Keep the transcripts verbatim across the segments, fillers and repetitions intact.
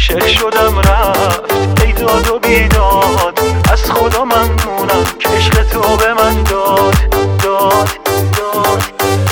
عاشق شدم رفت ای داد و بیداد، از خدا ممنونم که عشق تو به من داد داد داد.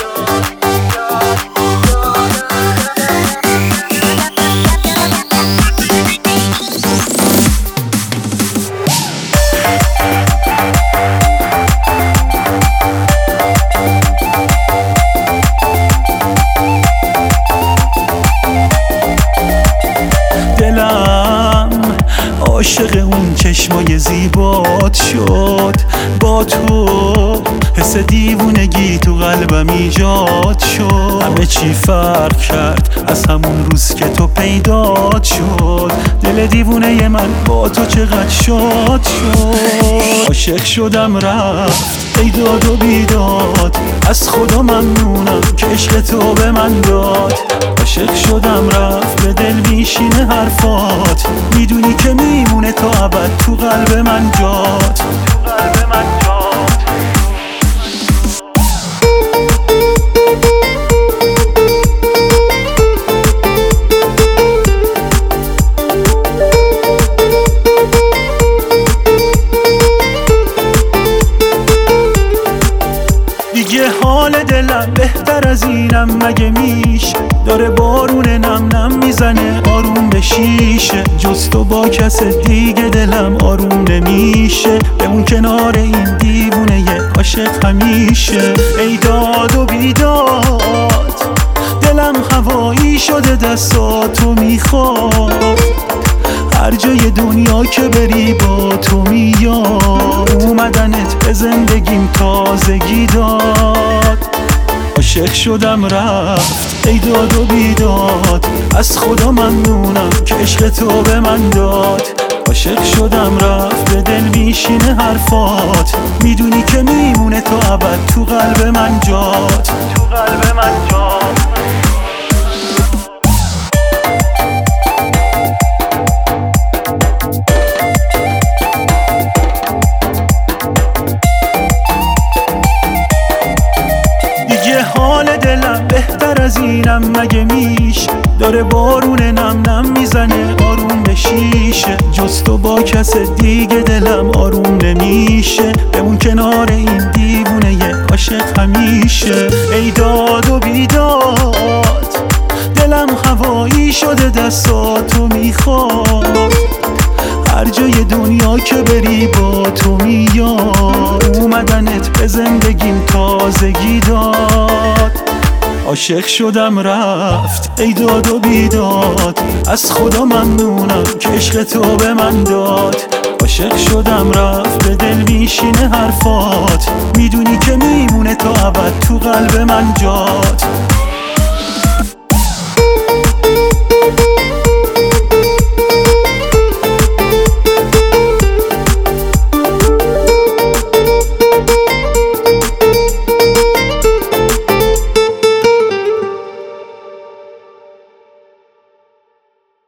عاشق اون چشمای زیبات شد، با تو حس دیوونگی تو قلبم ایجاد شد. همه چی فرق کرد از همون روز که تو پیدات شد، دل دیوونه من با تو چقدر شاد شد. عاشق شدم رفت ای داد و بیداد، از خدا ممنونم که عشق تو به من داد. عاشق شدم رفت به دل میشینه حرفات، میدونی که میمونه تا ابد تو قلب من جات تو قلب من جات. دیگه حال دلم بهتر از اینم مگه میشه، داره بارون نم نم میزنه آروم به شیشه. جز تو با کس دیگه دلم آروم نمیشه، بمون کنار این دیوونه یه عاشق همیشه. ای داد و بیداد دلم هوایی شده دستاتو میخواد، هر جای دنیا که بری با تو میاد. اومدنت به زندگیم تازگی داد. عاشق شدم رفت ای داد و بیداد، از خدا ممنونم که عشق تو به من داد. عاشق شدم رفت به دل میشینه حرفات، میدونی که میمونه تا ابد تو قلب من جات تو قلب من جات. حال دلم بهتر از اینم مگه میشه، داره بارون نم نم میزنه آروم به شیشه. جز تو با کس دیگه دلم آروم نمیشه، بمون کنار این دیوونه یه عاشق همیشه. ای داد و بیداد دلم هوایی شده دستاتو میخواد، هر جای دنیا که بری با تو میاد. اومدنت به زندگیم تازگی داد. عاشق شدم رفت ای داد و بیداد، از خدا ممنونم که عشق تو به من داد. عاشق شدم رفت به دل میشینه حرفات، میدونی که میمونه تا ابد تو قلب من جات.